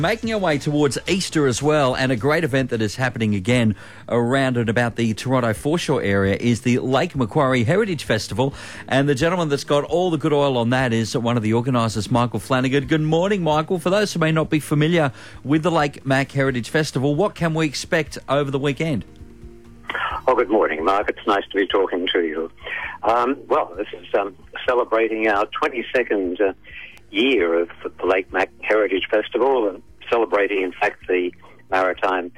Making our way towards Easter as well, and a great event that is happening again around and about the Toronto foreshore area is the Lake Macquarie Heritage Festival, and the gentleman that's got all the good oil on that is one of the organisers, Michael Flanagan. Good morning, Michael. For those who may not be familiar with the Lake Mac Heritage Festival, what can we expect over the weekend? Oh, good morning, Mark. It's nice to be talking to you. This is celebrating our 22nd year of the Lake Mac Heritage Festival, and celebrating, in fact, the maritime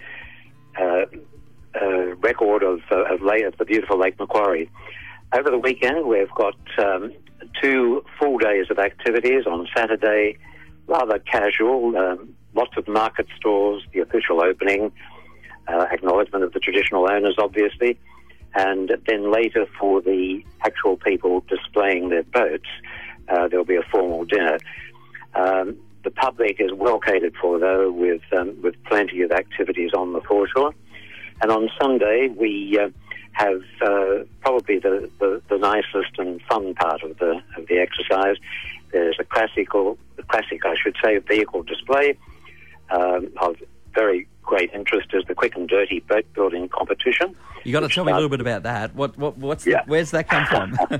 record of the beautiful Lake Macquarie. Over the weekend, we've got 2 full days of activities. On Saturday, rather casual, lots of market stalls, the official opening, acknowledgement of the traditional owners, obviously, and then later for the actual people displaying their boats, there'll be a formal dinner. The public is well catered for, though, with plenty of activities on the foreshore. And on Sunday, we have probably the nicest and fun part of the exercise. There's a classic, I should say, vehicle display of very great interest is the quick and dirty boat building competition. You got to tell me a little bit about that. Where's that come from?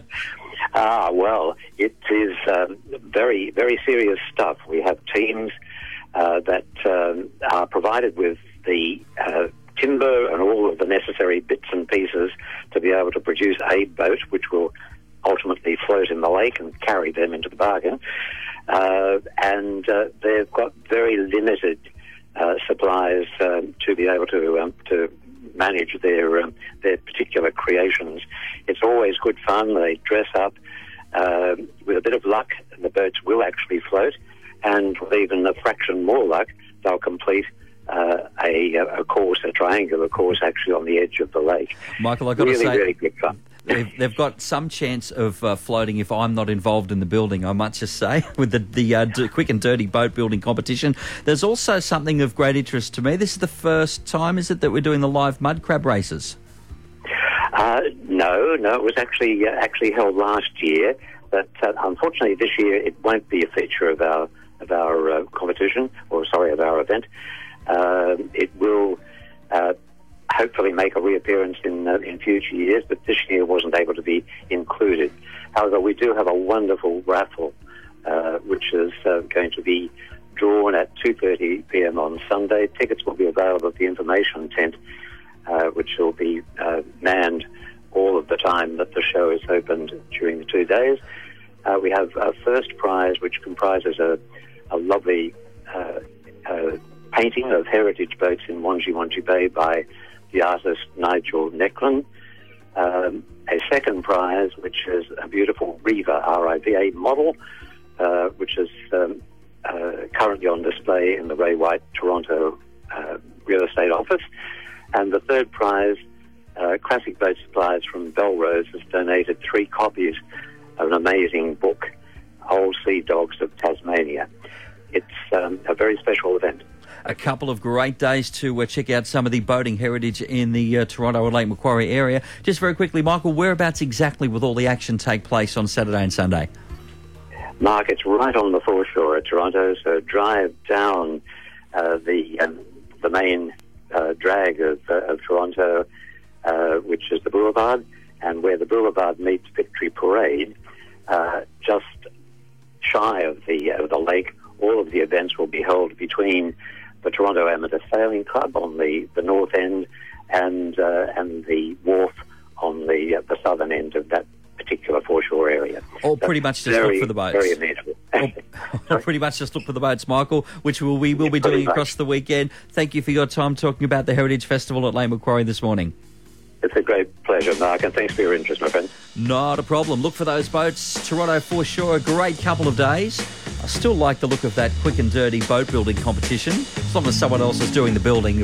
It is very, very serious stuff. We have teams that are provided with the timber and all of the necessary bits and pieces to be able to produce a boat which will ultimately float in the lake and carry them into the bargain. And they've got very limited supplies to be able to manage their particular creations. It's always good fun. They dress up. With a bit of luck, the boats will actually float, and with even a fraction more luck, they'll complete a course, a triangular course, actually on the edge of the lake. Michael, I've got to say, really good fun. They've got some chance of floating if I'm not involved in the building, I might just say, with the quick and dirty boat building competition. There's also something of great interest to me. This is the first time, is it, that we're doing the live mud crab races? No, it was actually held last year, but unfortunately this year it won't be a feature of our competition, of our event. It will hopefully make a reappearance in future years, but this year wasn't able to be included. However, we do have a wonderful raffle, which is going to be drawn at 2:30 p.m. on Sunday. Tickets will be available at the information tent, which will be manned all of the time that the show is opened during the 2 days. We have a first prize, which comprises a lovely painting of heritage boats in Wangi Bay by the artist Nigel Necklin. A second prize, which is a beautiful Riva, R-I-V-A model, which is currently on display in the Ray White Toronto real estate office. And the third prize, Classic Boat Supplies from Belrose, has donated 3 copies of an amazing book, Old Sea Dogs of Tasmania. It's a very special event. A couple of great days to check out some of the boating heritage in the Toronto and Lake Macquarie area. Just very quickly, Michael, whereabouts exactly will all the action take place on Saturday and Sunday? Mark, it's right on the foreshore at Toronto, so drive down the main drag of Toronto, which is the boulevard, and where the boulevard meets Victory Parade, just shy of the lake. All of the events will be held between the Toronto Amateur Sailing Club on the north end and the wharf on the southern end of that particular foreshore area. Or pretty much just look for the boats. Very amenable. Pretty much just look for the boats, Michael, which we will be doing across the weekend. Thank you for your time talking about the Heritage Festival at Lake Macquarie this morning. It's a great pleasure, Mark, and thanks for your interest, my friend. Not a problem. Look for those boats. Toronto foreshore, a great couple of days. I still like the look of that quick and dirty boat building competition. As long as someone else is doing the building,